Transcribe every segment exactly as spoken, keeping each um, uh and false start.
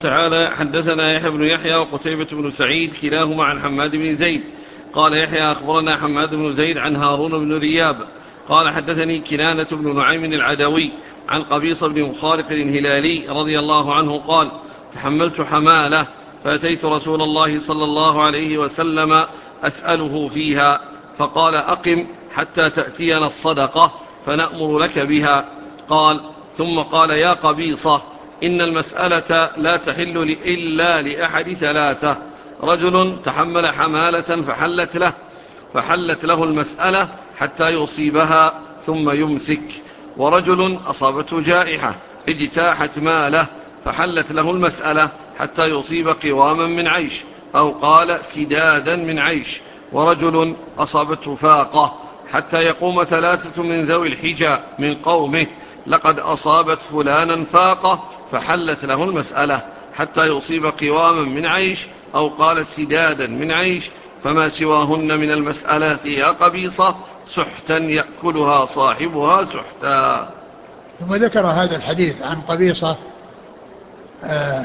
تعالى حدثنا يحيى بن يحيى وقتيبة بن سعيد كلاهما عن حماد بن زيد قال يحيى أخبرنا حماد بن زيد عن هارون بن رياب قال حدثني كنانة بن نعيم العدوي عن قبيصة بن مخارق الهلالي رضي الله عنه قال تحملت حمالة فأتيت رسول الله صلى الله عليه وسلم أسأله فيها فقال أقم حتى تأتينا الصدقة فنأمر لك بها. قال ثم قال يا قبيصة إن المسألة لا تحل إلا لأحد ثلاثة: رجل تحمل حمالة فحلت له فحلت له المسألة حتى يصيبها ثم يمسك، ورجل أصابته جائحة اجتاحت ماله فحلت له المسألة حتى يصيب قواما من عيش أو قال سدادا من عيش، ورجل أصابته فاقة حتى يقوم ثلاثة من ذوي الحجى من قومه لقد أصابت فلانا فاقة فحلت له المسألة حتى يصيب قواما من عيش أو قال سدادا من عيش، فما سواهن من المسألات يا قبيصة سحتا يأكلها صاحبها سحتا. ثم ذكر هذا الحديث عن قبيصة آه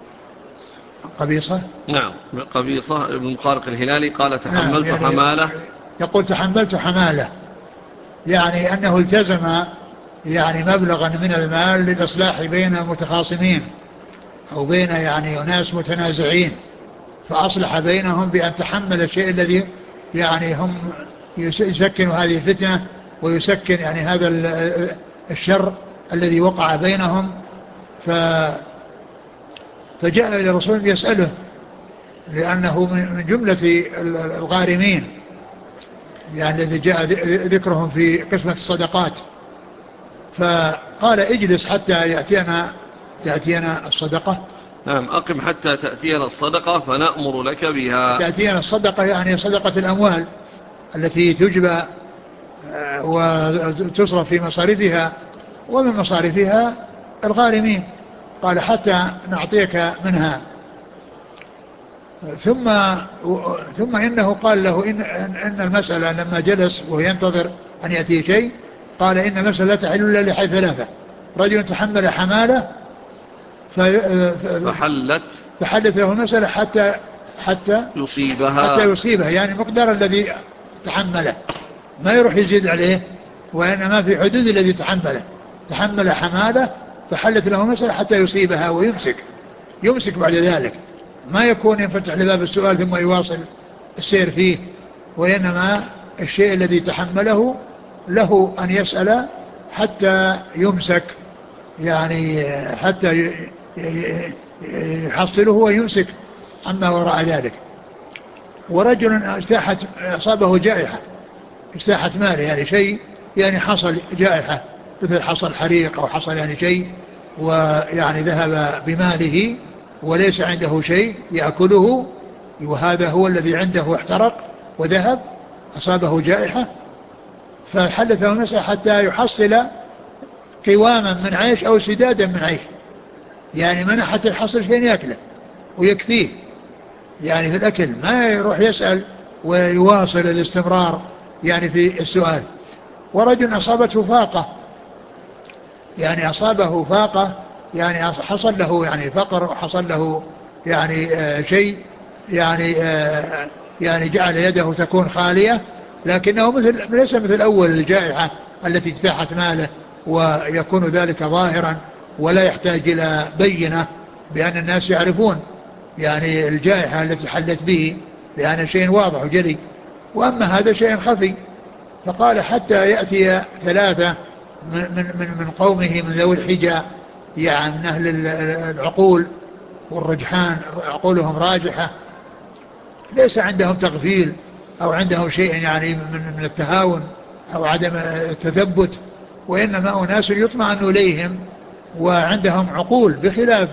قبيصة نعم قبيصة بن مخارق الهلالي قال نعم، تحملت يعني حمالة. يقول تحملت حمالة، يعني أنه التزم يعني مبلغا من المال للإصلاح بين متخاصمين أو بين يعني ناس متنازعين، فأصلح بينهم بأن تحمل الشيء الذي يعني هم يسكن هذه الفتنة ويسكن يعني هذا الشر الذي وقع بينهم. ف فجاء إلى الرسول يسأله لأنه من جملة الغارمين يعني الذي جاء ذكرهم في قسمة الصدقات، فقال اجلس حتى يأتينا تأتينا الصدقة. نعم أقم حتى تأتينا الصدقة فنأمر لك بها. تأتينا الصدقة يعني صدقة الأموال التي تجبى وتصرف في مصاريفها، ومن مصاريفها الغارمين. قال حتى نعطيك منها. ثم ثم إنه قال له إن, إن المسألة لما جلس وهو ينتظر أن يأتي شيء قال إن المسألة لا تحل إلا لحي ثلاثة: رجل تحمل حمالة فحلت فحلت له المسألة حتى حتى يصيبها حتى يصيبها، يعني مقدار الذي تحمله ما يروح يزيد عليه، وإنما في حدود الذي تحمله. تحمل حمالة فحلت له المسألة حتى يصيبها ويمسك يمسك بعد ذلك، ما يكون ينفتح لباب السؤال ثم يواصل السير فيه، وإنما الشيء الذي تحمله له أن يسأل حتى يمسك، يعني حتى يحصله ويمسك عما وراء ذلك. ورجل اجتاحت أصابه جائحة اجتاحت ماله، يعني شيء يعني حصل جائحة مثل حصل حريق أو حصل يعني شيء ويعني ذهب بماله وليس عنده شيء يأكله، وهذا هو الذي عنده احترق وذهب، أصابه جائحة فحلت له المسألة حتى يحصل قواما من عيش أو سدادا من عيش، يعني منع حتى يحصل شيء يأكله ويكفيه يعني في الأكل، ما يروح يسأل ويواصل الاستمرار يعني في السؤال. ورجل أصابته فاقة، يعني أصابه فاقة يعني حصل له يعني فقر وحصل له يعني آه شيء يعني آه يعني جعل يده تكون خالية، لكنه مثل ليس مثل أول الجائحة التي اجتاحت ماله ويكون ذلك ظاهرا ولا يحتاج إلى بينة بأن الناس يعرفون يعني الجائحة التي حلت به، لأن شيء واضح وجلي، وأما هذا شيء خفي. فقال حتى يأتي ثلاثة من, من, من قومه من ذوي الحجى، يعني من أهل العقول والرجحان، عقولهم راجحة ليس عندهم تغفيل أو عندهم شيء يعني من, من التهاون أو عدم التثبت، وإنما أناس يطمئن إليهم وعندهم عقول، بخلاف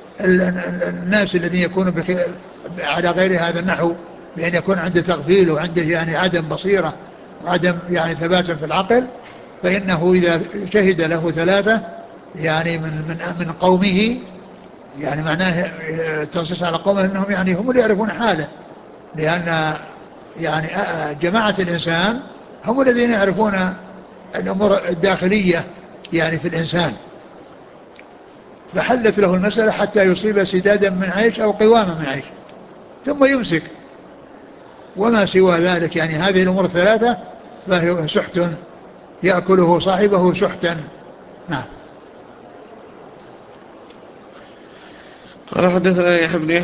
الناس الذين يكونوا على غير هذا النحو، بأن يكون عنده تغفيل وعنده يعني عدم بصيرة وعدم يعني ثبات في العقل، فإنه إذا شهد له ثلاثة يعني من من من قومه، يعني معناه التنصيص على قومه أنهم يعني هم اللي يعرفون حاله، لأن يعني جماعة الإنسان هم الذين يعرفون الأمور الداخلية يعني في الإنسان. فحلت له المسألة حتى يصيب سدادا من عيش أو قواما من عيش ثم يمسك. وما سوى ذلك يعني هذه الأمور الثلاثة فهي سحت يأكله صاحبه سحتا. نعم. قال حدثنا يحيى بن